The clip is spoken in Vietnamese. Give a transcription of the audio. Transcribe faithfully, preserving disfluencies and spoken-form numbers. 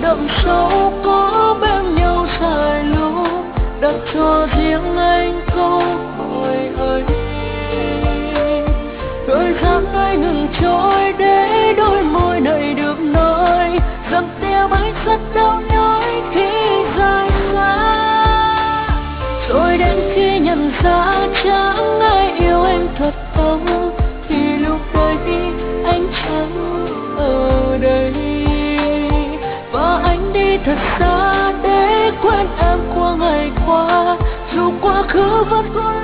đậm sâu có bên nhau dài lâu, đặt cho riêng anh câu hỏi ấy. Thời gian ai ngừng trôi để đôi môi này được nói rằng tim anh rất đau nhói khi rời xa. Rồi đến khi nhận ra chẳng ai yêu anh thật tâm, thì lúc đấy anh chẳng ở đây. Và anh đi thật xa để quên em qua ngày qua, dù quá khứ vẫn còn